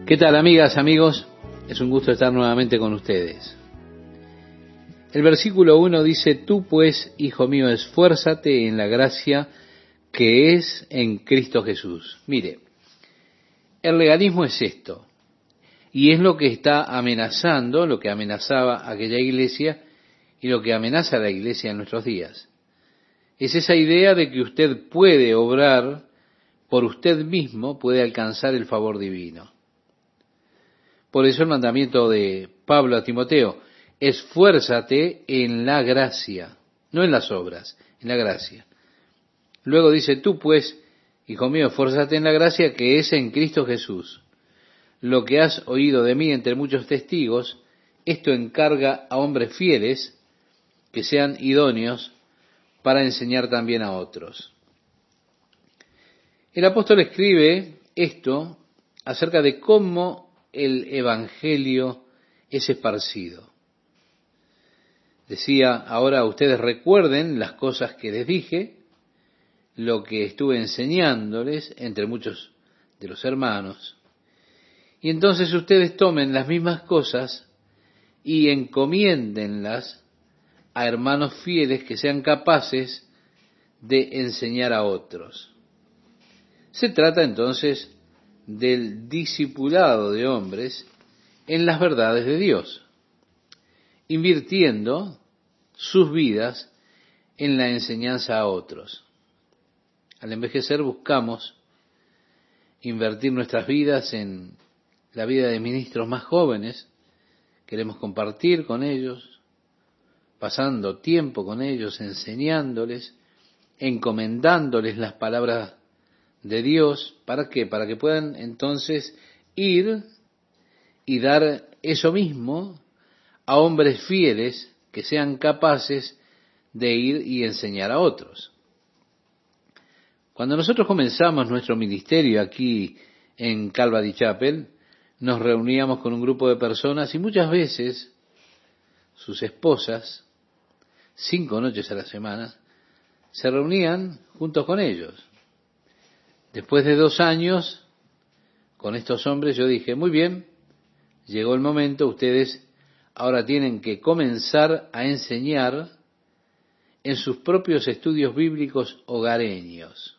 ¿Qué tal, amigas, amigos? Es un gusto estar nuevamente con ustedes. El versículo 1 dice: Tú pues, hijo mío, esfuérzate en la gracia que es en Cristo Jesús. Mire, el legalismo es esto, y es lo que está amenazando, lo que amenazaba aquella iglesia y lo que amenaza a la iglesia en nuestros días. Es esa idea de que usted puede obrar por usted mismo, puede alcanzar el favor divino. Por eso el mandamiento de Pablo a Timoteo: esfuérzate en la gracia, no en las obras, en la gracia. Luego dice: tú pues, hijo mío, esfuérzate en la gracia que es en Cristo Jesús. Lo que has oído de mí entre muchos testigos, esto encarga a hombres fieles que sean idóneos para enseñar también a otros. El apóstol escribe esto acerca de cómo el evangelio es esparcido. Decía: ahora ustedes recuerden las cosas que les dije, lo que estuve enseñándoles entre muchos de los hermanos, y entonces ustedes tomen las mismas cosas y encomiéndenlas a hermanos fieles que sean capaces de enseñar a otros. Se trata entonces del discipulado de hombres en las verdades de Dios, invirtiendo sus vidas en la enseñanza a otros. Al envejecer buscamos invertir nuestras vidas en la vida de ministros más jóvenes. Queremos compartir con ellos, pasando tiempo con ellos, enseñándoles, encomendándoles las palabras de Dios. ¿Para qué? Para que puedan entonces ir y dar eso mismo a hombres fieles que sean capaces de ir y enseñar a otros. Cuando nosotros comenzamos nuestro ministerio aquí en Calvary Chapel, nos reuníamos con un grupo de personas y muchas veces sus esposas, 5 noches a la semana, se reunían juntos con ellos. Después de 2 años con estos hombres, yo dije: muy bien, llegó el momento, ustedes ahora tienen que comenzar a enseñar en sus propios estudios bíblicos hogareños.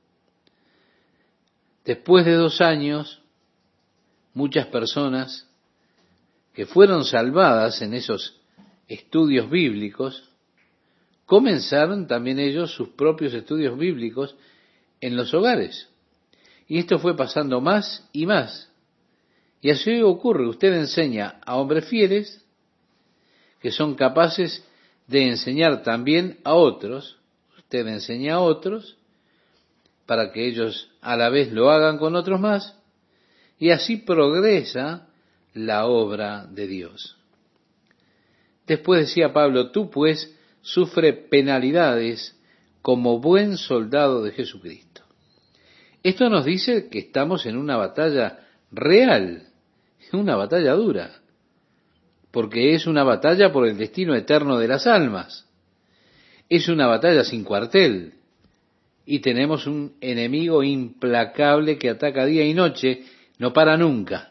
Después de 2 años, muchas personas que fueron salvadas en esos estudios bíblicos, comenzaron también ellos sus propios estudios bíblicos en los hogares. Y esto fue pasando más y más. Y así ocurre: usted enseña a hombres fieles que son capaces de enseñar también a otros. Usted enseña a otros para que ellos a la vez lo hagan con otros más, y así progresa la obra de Dios. Después decía Pablo: tú pues sufre penalidades como buen soldado de Jesucristo. Esto nos dice que estamos en una batalla real, una batalla dura, porque es una batalla por el destino eterno de las almas. Es una batalla sin cuartel, y tenemos un enemigo implacable que ataca día y noche, no para nunca.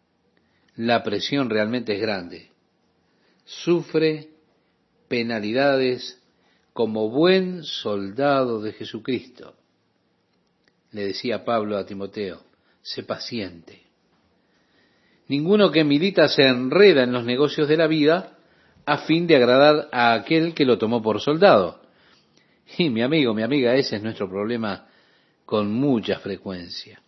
La presión realmente es grande. Sufre penalidades como buen soldado de Jesucristo. Le decía Pablo a Timoteo: sé paciente. Ninguno que milita se enreda en los negocios de la vida a fin de agradar a aquel que lo tomó por soldado. Y mi amigo, mi amiga, ese es nuestro problema con mucha frecuencia.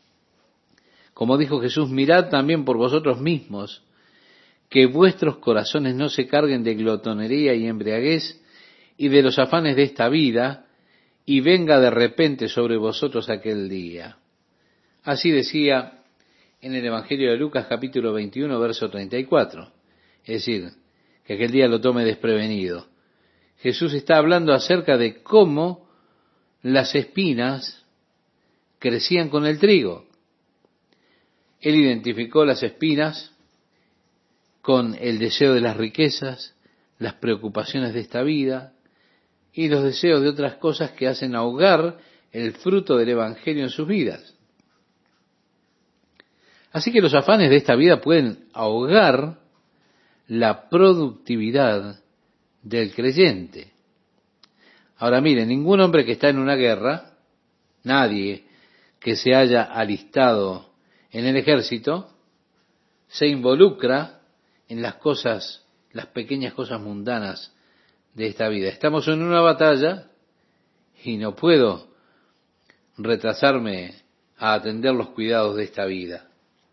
Como dijo Jesús: mirad también por vosotros mismos, que vuestros corazones no se carguen de glotonería y embriaguez y de los afanes de esta vida, y venga de repente sobre vosotros aquel día. Así decía en el Evangelio de Lucas, capítulo 21, verso 34. Es decir, que aquel día lo tome desprevenido. Jesús está hablando acerca de cómo las espinas crecían con el trigo. Él identificó las espinas con el deseo de las riquezas, las preocupaciones de esta vida y los deseos de otras cosas que hacen ahogar el fruto del Evangelio en sus vidas. Así que los afanes de esta vida pueden ahogar la productividad del creyente. Ahora miren, ningún hombre que está en una guerra, nadie que se haya alistado en el ejército, se involucra en las cosas, las pequeñas cosas mundanas de esta vida. Estamos en una batalla y no puedo retrasarme a atender los cuidados de esta vida.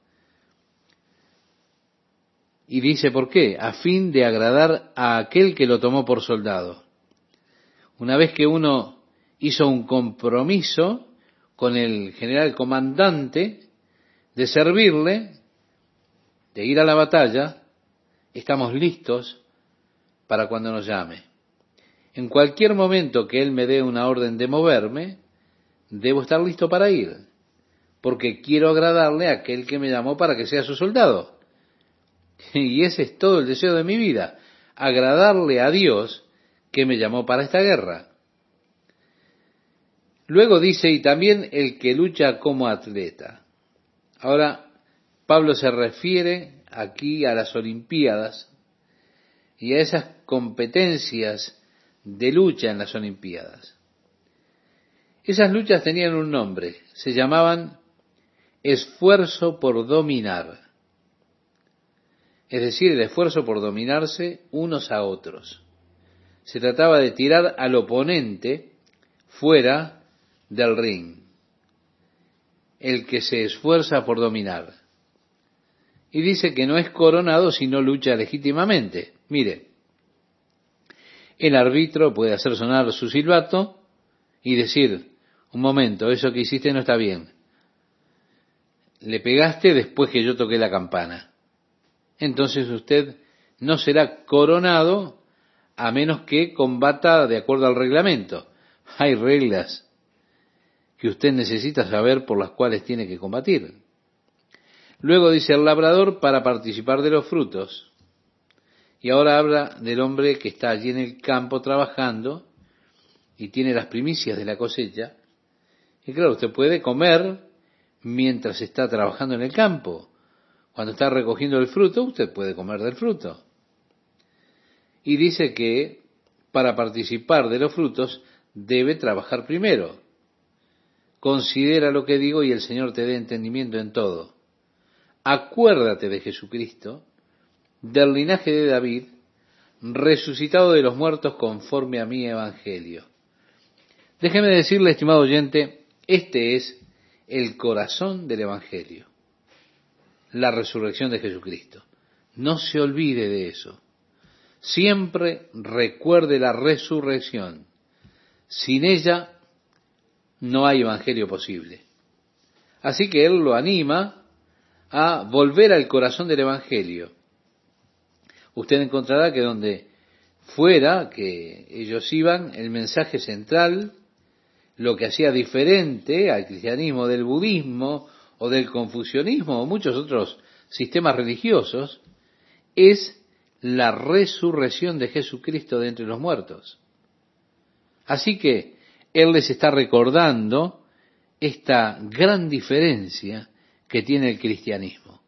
Y dice, ¿por qué? A fin de agradar a aquel que lo tomó por soldado. Una vez que uno hizo un compromiso con el general comandante de servirle, de ir a la batalla, estamos listos para cuando nos llame. En cualquier momento que él me dé una orden de moverme, debo estar listo para ir, porque quiero agradarle a aquel que me llamó para que sea su soldado. Y ese es todo el deseo de mi vida, agradarle a Dios que me llamó para esta guerra. Luego dice, y también el que lucha como atleta. Ahora, Pablo se refiere aquí a las Olimpiadas y a esas competencias de lucha en las Olimpiadas. Esas luchas tenían un nombre, se llamaban esfuerzo por dominar. Es decir, el esfuerzo por dominarse unos a otros. Se trataba de tirar al oponente fuera del ring, el que se esfuerza por dominar. Y dice que no es coronado si no lucha legítimamente. Mire, el árbitro puede hacer sonar su silbato y decir, un momento, eso que hiciste no está bien. Le pegaste después que yo toqué la campana. Entonces usted no será coronado a menos que combata de acuerdo al reglamento. Hay reglas que usted necesita saber por las cuales tiene que combatir. Luego dice el labrador para participar de los frutos. Y ahora habla del hombre que está allí en el campo trabajando y tiene las primicias de la cosecha. Y claro, usted puede comer mientras está trabajando en el campo. Cuando está recogiendo el fruto, usted puede comer del fruto. Y dice que para participar de los frutos debe trabajar primero. Considera lo que digo y el Señor te dé entendimiento en todo. Acuérdate de Jesucristo, del linaje de David, resucitado de los muertos conforme a mi evangelio. Déjeme decirle, estimado oyente, este es el corazón del evangelio. La resurrección de Jesucristo. No se olvide de eso. Siempre recuerde la resurrección. Sin ella no hay evangelio posible. Así que él lo anima a volver al corazón del evangelio. Usted encontrará que donde fuera que ellos iban, el mensaje central, lo que hacía diferente al cristianismo del budismo o del confucianismo o muchos otros sistemas religiosos, es la resurrección de Jesucristo de entre los muertos. Así que Él les está recordando esta gran diferencia que tiene el cristianismo.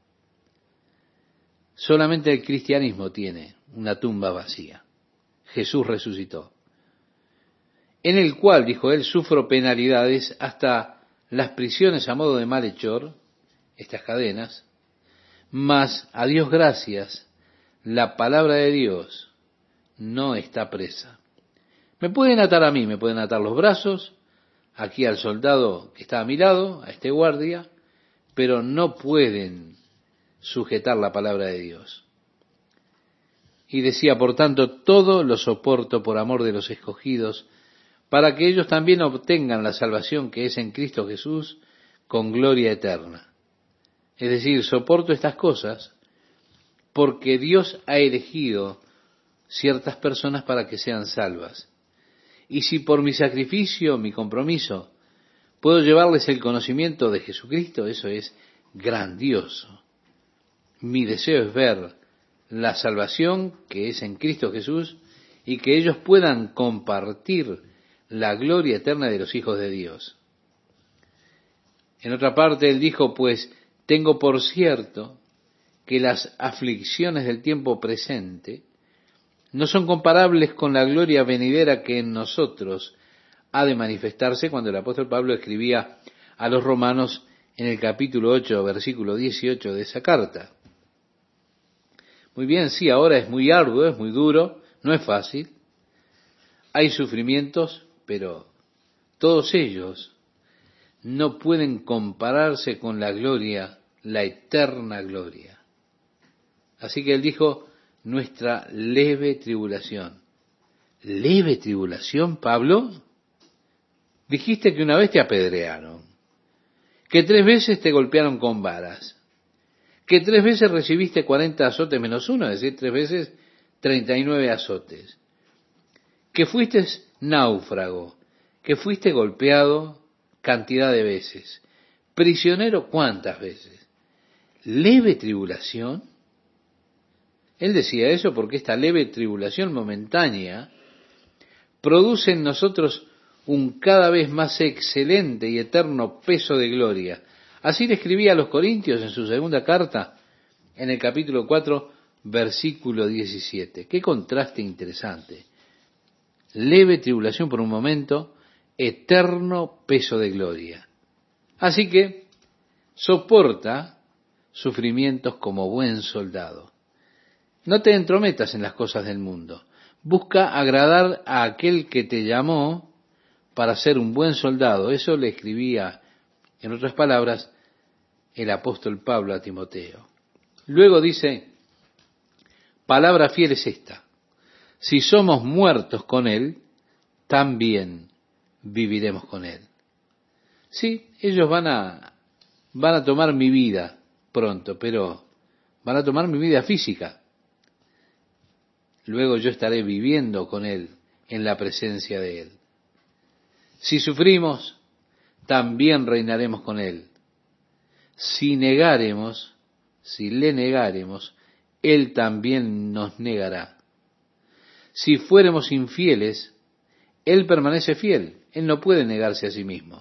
Solamente el cristianismo tiene una tumba vacía. Jesús resucitó, en el cual, dijo él, sufro penalidades hasta las prisiones a modo de malhechor, estas cadenas, mas a Dios gracias, la palabra de Dios no está presa. Me pueden atar a mí, me pueden atar los brazos, aquí al soldado que está a mi lado, a este guardia, pero no pueden sujetar la palabra de Dios. Y decía, por tanto, todo lo soporto por amor de los escogidos, para que ellos también obtengan la salvación que es en Cristo Jesús con gloria eterna. Es decir, soporto estas cosas porque Dios ha elegido ciertas personas para que sean salvas. Y si por mi sacrificio, mi compromiso, puedo llevarles el conocimiento de Jesucristo, eso es grandioso. Mi deseo es ver la salvación que es en Cristo Jesús y que ellos puedan compartir la gloria eterna de los hijos de Dios. En otra parte él dijo, pues tengo por cierto que las aflicciones del tiempo presente no son comparables con la gloria venidera que en nosotros ha de manifestarse, cuando el apóstol Pablo escribía a los romanos en el capítulo 8, versículo 18 de esa carta. Muy bien, sí, ahora es muy arduo, es muy duro, no es fácil. Hay sufrimientos, pero todos ellos no pueden compararse con la gloria, la eterna gloria. Así que él dijo, nuestra leve tribulación. ¿Leve tribulación, Pablo? Dijiste que una vez te apedrearon, que 3 veces te golpearon con varas, que 3 veces recibiste 40 azotes menos uno, es decir, 3 veces 39 azotes, que fuiste náufrago, que fuiste golpeado cantidad de veces, prisionero cuántas veces. ¿Leve tribulación? Él decía eso porque esta leve tribulación momentánea produce en nosotros un cada vez más excelente y eterno peso de gloria. Así le escribía a los Corintios en su segunda carta, en el capítulo 4, versículo 17. Qué contraste interesante. Leve tribulación por un momento, eterno peso de gloria. Así que soporta sufrimientos como buen soldado. No te entrometas en las cosas del mundo. Busca agradar a aquel que te llamó para ser un buen soldado. Eso le escribía, en otras palabras, el apóstol Pablo a Timoteo. Luego dice, palabra fiel es esta: si somos muertos con él, también viviremos con él. Sí, ellos van a tomar mi vida pronto, pero van a tomar mi vida física. Luego yo estaré viviendo con él en la presencia de él. Si sufrimos, también reinaremos con él. Si negaremos, si le negaremos, él también nos negará. Si fuéramos infieles, él permanece fiel. Él no puede negarse a sí mismo.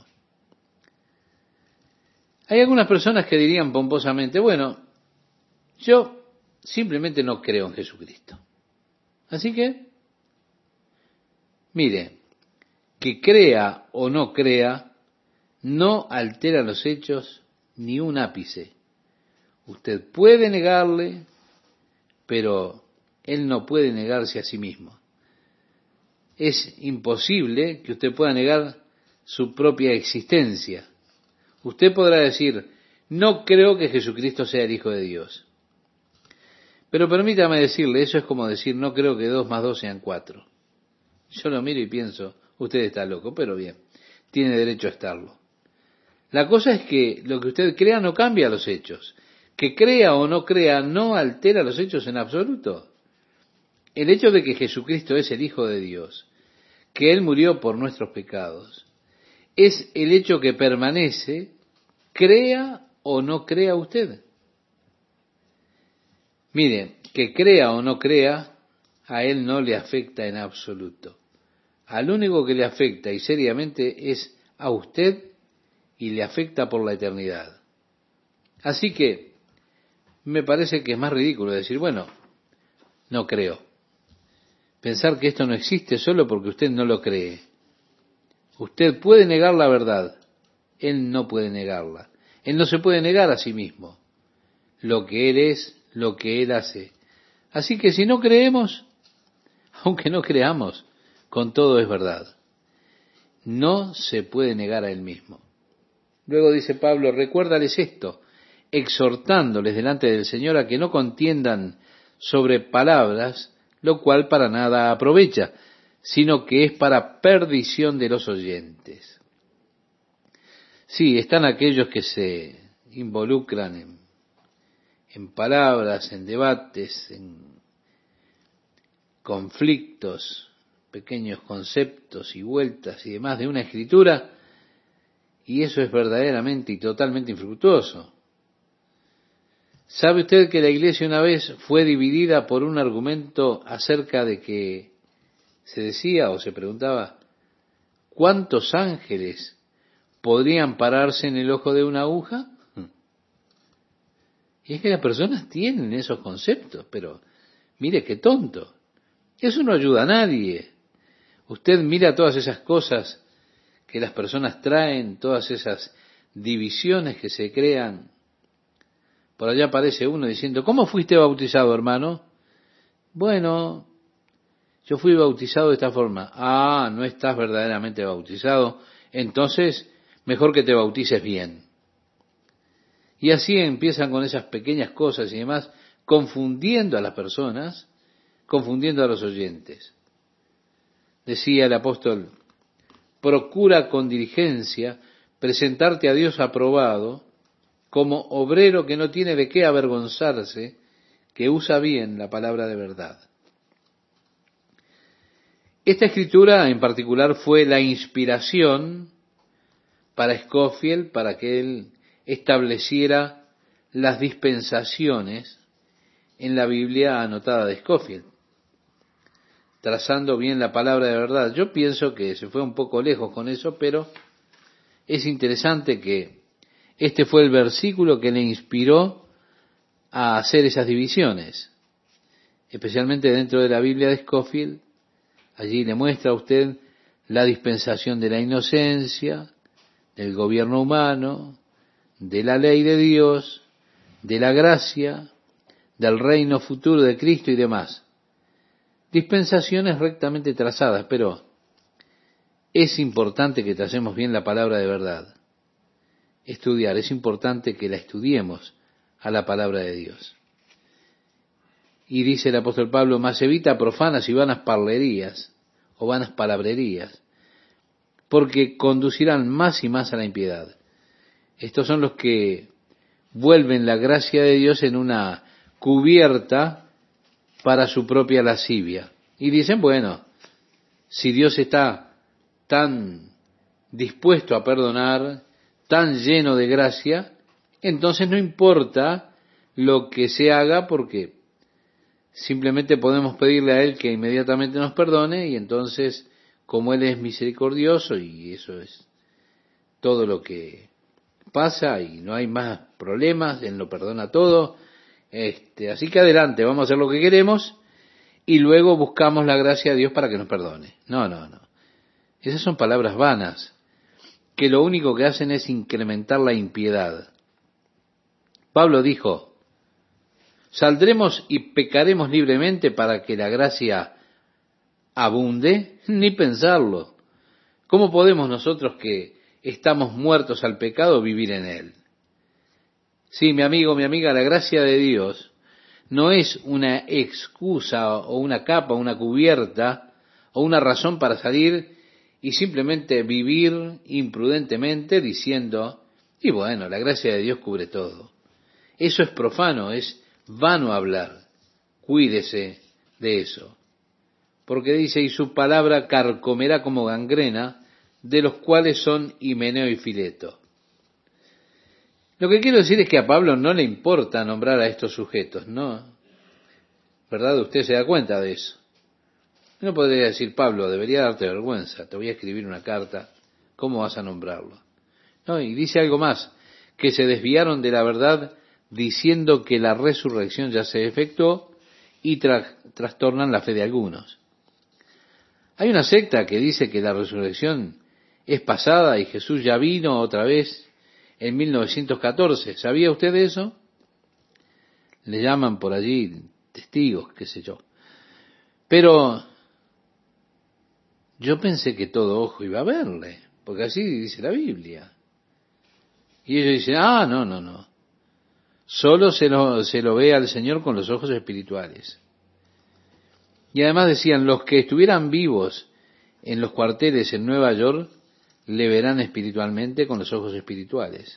Hay algunas personas que dirían pomposamente, bueno, yo simplemente no creo en Jesucristo. Así que, mire, que crea o no crea, no altera los hechos ni un ápice. Usted puede negarle, pero él no puede negarse a sí mismo. Es imposible que usted pueda negar su propia existencia. Usted podrá decir, no creo que Jesucristo sea el Hijo de Dios. Pero permítame decirle, eso es como decir, no creo que 2 más 2 sean 4. Yo lo miro y pienso, usted está loco, pero bien, tiene derecho a estarlo. La cosa es que lo que usted crea no cambia los hechos. Que crea o no crea no altera los hechos en absoluto. El hecho de que Jesucristo es el Hijo de Dios, que Él murió por nuestros pecados, es el hecho que permanece, crea o no crea usted. Mire, que crea o no crea, a Él no le afecta en absoluto. Al único que le afecta y seriamente es a usted, y le afecta por la eternidad. Así que me parece que es más ridículo decir, bueno, no creo. Pensar que esto no existe solo porque usted no lo cree. Usted puede negar la verdad, él no puede negarla. Él no se puede negar a sí mismo lo que él es, lo que él hace. Así que si no creemos, aunque no creamos, con todo es verdad. No se puede negar a él mismo. Luego dice Pablo, recuérdales esto, exhortándoles delante del Señor a que no contiendan sobre palabras, lo cual para nada aprovecha, sino que es para perdición de los oyentes. Sí, están aquellos que se involucran en palabras, en debates, en conflictos, pequeños conceptos y vueltas y demás de una escritura, y eso es verdaderamente y totalmente infructuoso. ¿Sabe usted que la iglesia una vez fue dividida por un argumento acerca de que se decía o se preguntaba cuántos ángeles podrían pararse en el ojo de una aguja? Y es que las personas tienen esos conceptos, pero mire qué tonto. Eso no ayuda a nadie. Usted mira todas esas cosas que las personas traen, todas esas divisiones que se crean. Por allá aparece uno diciendo, ¿cómo fuiste bautizado, hermano? Bueno, yo fui bautizado de esta forma. Ah, no estás verdaderamente bautizado. Entonces, mejor que te bautices bien. Y así empiezan con esas pequeñas cosas y demás, confundiendo a las personas, confundiendo a los oyentes. Decía el apóstol, procura con diligencia presentarte a Dios aprobado, como obrero que no tiene de qué avergonzarse, que usa bien la palabra de verdad. Esta escritura en particular fue la inspiración para Scofield, para que él estableciera las dispensaciones en la Biblia anotada de Scofield, trazando bien la palabra de verdad. Yo pienso que se fue un poco lejos con eso, pero es interesante que este fue el versículo que le inspiró a hacer esas divisiones, especialmente dentro de la Biblia de Scofield. Allí le muestra a usted la dispensación de la inocencia, del gobierno humano, de la ley de Dios, de la gracia, del reino futuro de Cristo y demás. Dispensaciones rectamente trazadas, pero es importante que tracemos bien la palabra de verdad. Estudiar, es importante que la estudiemos a la palabra de Dios. Y dice el apóstol Pablo, más evita profanas y vanas parlerías, o vanas palabrerías, porque conducirán más y más a la impiedad. Estos son los que vuelven la gracia de Dios en una cubierta para su propia lascivia. Y dicen, bueno, si Dios está tan dispuesto a perdonar, tan lleno de gracia, entonces no importa lo que se haga, porque simplemente podemos pedirle a Él que inmediatamente nos perdone, y entonces, como Él es misericordioso, y eso es todo lo que pasa, y no hay más problemas, Él lo perdona todo, así que adelante, vamos a hacer lo que queremos, y luego buscamos la gracia de Dios para que nos perdone. No. Esas son palabras vanas, que lo único que hacen es incrementar la impiedad. Pablo dijo, ¿saldremos y pecaremos libremente para que la gracia abunde? Ni pensarlo. ¿Cómo podemos nosotros que estamos muertos al pecado vivir en él? Sí, mi amigo, mi amiga, la gracia de Dios no es una excusa o una capa, una cubierta o una razón para salir y simplemente vivir imprudentemente diciendo, y bueno, la gracia de Dios cubre todo. Eso es profano, es vano hablar. Cuídese de eso. Porque dice, y su palabra carcomerá como gangrena, de los cuales son Himeneo y Fileto. Lo que quiero decir es que a Pablo no le importa nombrar a estos sujetos, ¿no? ¿Verdad? Usted se da cuenta de eso. No podría decir, Pablo, debería darte vergüenza, te voy a escribir una carta, ¿cómo vas a nombrarlo? No, y dice algo más, que se desviaron de la verdad diciendo que la resurrección ya se efectuó y trastornan la fe de algunos. Hay una secta que dice que la resurrección es pasada y Jesús ya vino otra vez en 1914. ¿Sabía usted de eso? Le llaman por allí testigos, qué sé yo. Pero yo pensé que todo ojo iba a verle, porque así dice la Biblia. Y ellos dicen, no. Solo se lo ve al Señor con los ojos espirituales. Y además decían, los que estuvieran vivos en los cuarteles en Nueva York, le verán espiritualmente con los ojos espirituales.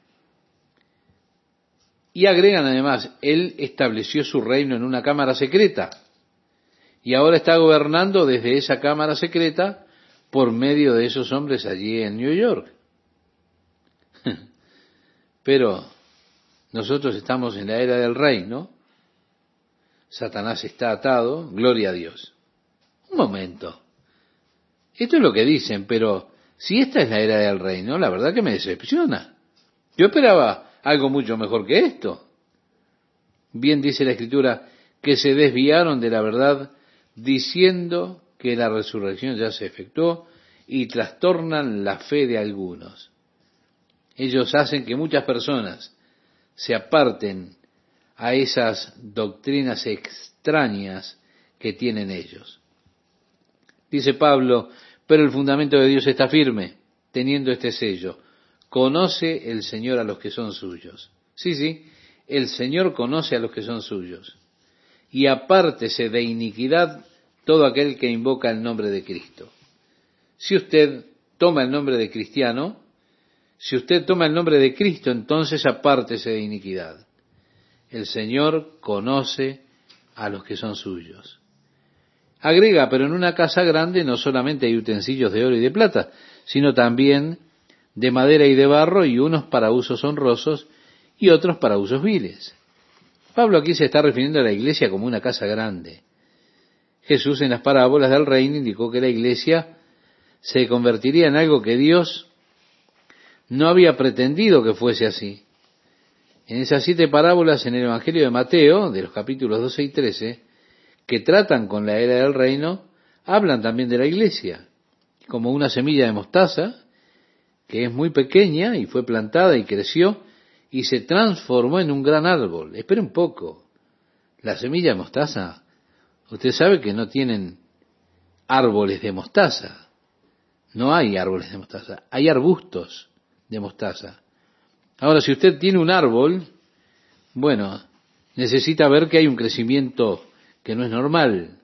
Y agregan además, Él estableció su reino en una cámara secreta, y ahora está gobernando desde esa cámara secreta por medio de esos hombres allí en New York. Pero nosotros estamos en la era del reino, Satanás está atado, gloria a Dios. Un momento, esto es lo que dicen, pero si esta es la era del reino, la verdad que me decepciona. Yo esperaba algo mucho mejor que esto. Bien dice la Escritura, que se desviaron de la verdad, diciendo que la resurrección ya se efectuó, y trastornan la fe de algunos. Ellos hacen que muchas personas se aparten a esas doctrinas extrañas que tienen ellos. Dice Pablo, pero el fundamento de Dios está firme, teniendo este sello. Conoce el Señor a los que son suyos. Sí, el Señor conoce a los que son suyos. Y apártese de iniquidad todo aquel que invoca el nombre de Cristo. Si usted toma el nombre de cristiano, si usted toma el nombre de Cristo, entonces apártese de iniquidad. El Señor conoce a los que son suyos. Agrega, pero en una casa grande no solamente hay utensilios de oro y de plata, sino también de madera y de barro, y unos para usos honrosos y otros para usos viles. Pablo aquí se está refiriendo a la iglesia como una casa grande. Jesús en las parábolas del reino indicó que la iglesia se convertiría en algo que Dios no había pretendido que fuese así. En esas 7 parábolas en el Evangelio de Mateo, de los capítulos 12 y 13, que tratan con la era del reino, hablan también de la iglesia, como una semilla de mostaza, que es muy pequeña y fue plantada y creció y se transformó en un gran árbol. Espere un poco, la semilla de mostaza, usted sabe que no tienen árboles de mostaza, no hay árboles de mostaza, hay arbustos de mostaza. Ahora, si usted tiene un árbol, bueno, necesita ver que hay un crecimiento que no es normal.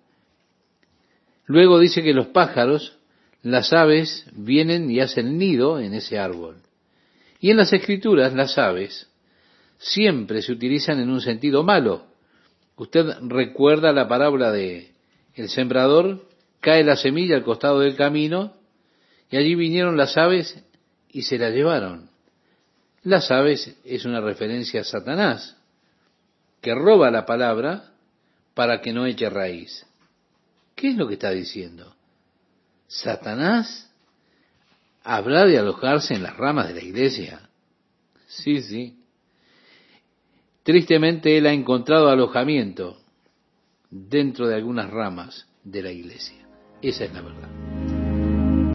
Luego dice que los pájaros, las aves, vienen y hacen nido en ese árbol. Y en las Escrituras, las aves siempre se utilizan en un sentido malo. Usted recuerda la parábola de el sembrador, cae la semilla al costado del camino, y allí vinieron las aves y se la llevaron. Las aves es una referencia a Satanás, que roba la palabra para que no eche raíz. ¿Qué es lo que está diciendo? ¿Satanás habrá de alojarse en las ramas de la iglesia? Sí. Tristemente él ha encontrado alojamiento dentro de algunas ramas de la iglesia. Esa es la verdad.